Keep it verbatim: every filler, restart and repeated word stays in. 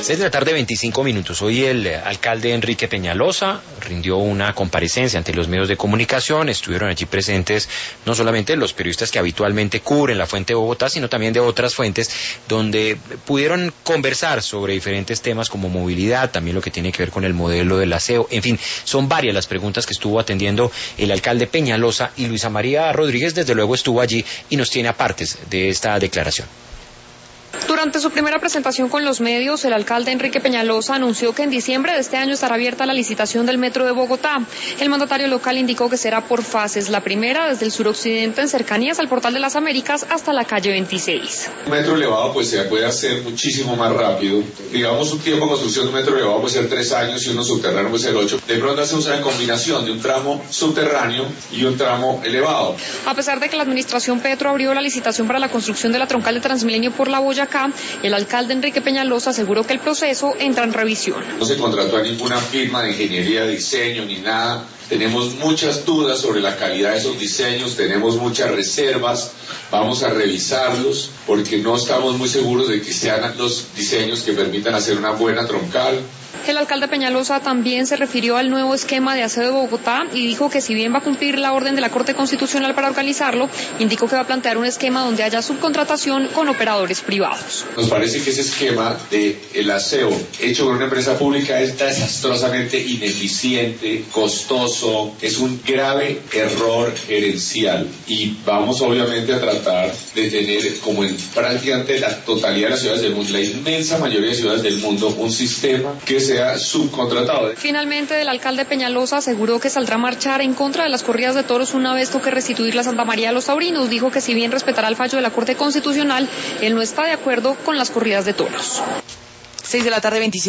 seis de la tarde, veinticinco minutos. Hoy el alcalde Enrique Peñalosa rindió una comparecencia ante los medios de comunicación. Estuvieron allí presentes no solamente los periodistas que habitualmente cubren la Fuente de Bogotá, sino también de otras fuentes, donde pudieron conversar sobre diferentes temas como movilidad, también lo que tiene que ver con el modelo del aseo. En fin, son varias las preguntas que estuvo atendiendo el alcalde Peñalosa, y Luisa María Rodríguez desde luego estuvo allí y nos tiene apartes de esta declaración. Durante su primera presentación con los medios, el alcalde Enrique Peñalosa anunció que en diciembre de este año estará abierta la licitación del metro de Bogotá. El mandatario local indicó que será por fases. La primera desde el suroccidente en cercanías al Portal de las Américas hasta la calle veintiséis. Un metro elevado pues se puede hacer muchísimo más rápido. Digamos, un tiempo de construcción de un metro elevado puede ser tres años y uno subterráneo puede ser ocho. De pronto se usa en combinación de un tramo subterráneo y un tramo elevado. A pesar de que la administración Petro abrió la licitación para la construcción de la troncal de Transmilenio por la Boyacá, el alcalde Enrique Peñalosa aseguró que el proceso entra en revisión. No se contrató a ninguna firma de ingeniería de diseño ni nada. Tenemos muchas dudas sobre la calidad de esos diseños, tenemos muchas reservas, vamos a revisarlos porque no estamos muy seguros de que sean los diseños que permitan hacer una buena troncal. El alcalde Peñalosa también se refirió al nuevo esquema de aseo de Bogotá y dijo que si bien va a cumplir la orden de la Corte Constitucional para organizarlo, indicó que va a plantear un esquema donde haya subcontratación con operadores privados. Nos parece que ese esquema de el aseo hecho por una empresa pública es desastrosamente ineficiente, costoso, es un grave error gerencial y vamos obviamente a tratar de tener, como en prácticamente la totalidad de las ciudades del mundo, la inmensa mayoría de ciudades del mundo, un sistema que sea subcontratado. Finalmente, el alcalde Peñalosa aseguró que saldrá a marchar en contra de las corridas de toros una vez toque restituir la Santa María a los taurinos. Dijo que si bien respetará el fallo de la Corte Constitucional, él no está de acuerdo con las corridas de toros. seis de la tarde, veintisiete